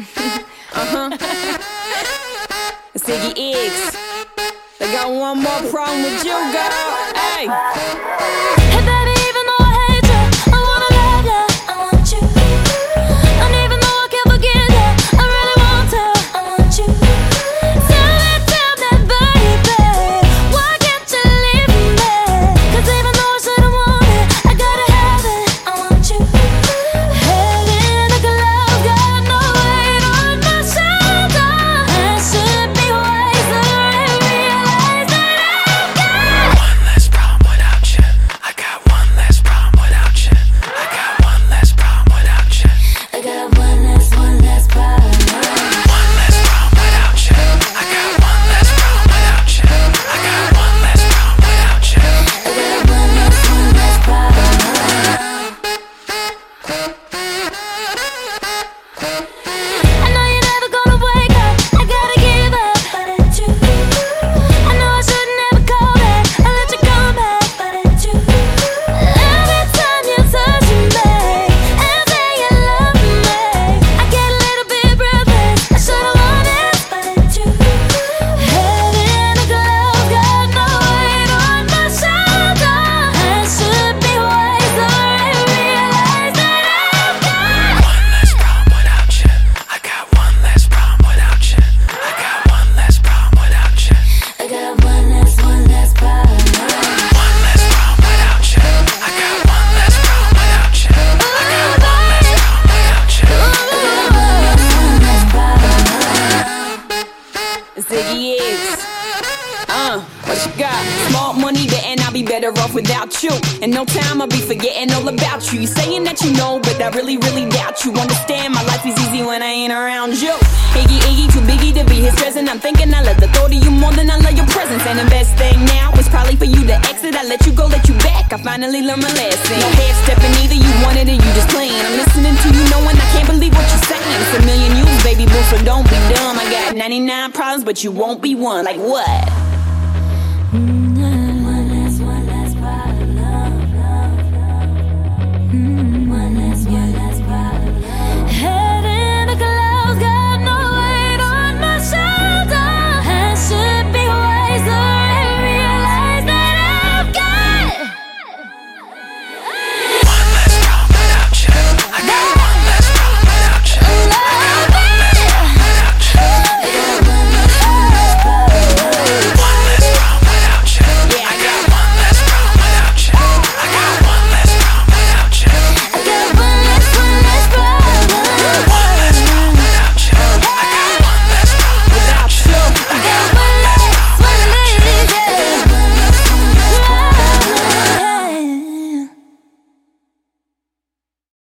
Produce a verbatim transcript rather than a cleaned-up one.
Uh-huh. It's Iggy Iggs. They got one more problem with you, girl. Hey. Hey baby, even though I hate you, I wanna love you, I want you. And even though I can't forget you, I really want to, I want you. Tell me, tell me, baby, why can't you leave me? Cause even though I shouldn't want it, I gotta have it, I want you. Heading like a love, got no weight on my shoulder. I should be wiser and realize that I've got one less problem without you. I got one less problem without you. I got one less problem without you. I got one less, one less problem. One less problem without you. I got one less problem without you. I got one less problem without you. I got one less, one less problem. I know you're never gonna wake up, I gotta give up, but it's you. I know I shouldn't ever call back, I let you come back, but it's you. Every time you touch me and say you love me, I get a little bit breathless, I should've won it, but it's you. Heading like a love, got no weight on my shoulder. I should be wiser and realize that I've got One less problem without you. I got one less problem without you. I got one less problem without you. I got one less, one less problem. One less problem without you. I got one less problem without you. I got one less problem without you. One less, one less problem. It's Iggy Iggs. Uh, what you got? Small money, but and I'll be better off without you. In no time, I'll be forgetting all about you. You saying that you know, but I really, really doubt you. Understand, my life is easy when I ain't around you. Iggy Iggy, too biggy to be his present. I'm thinking I love the thought of you more than I love your presence. And the best thing now is probably for you to exit. I let you go, let you back. I finally learned my lesson. No half stepping either, you wanted it, you just playing. I'm listening to you, knowing I can't believe what you're saying. It's a million yous, baby boo, so don't be dumb. I got ninety-nine problems, but you won't be one. Like what? Mm.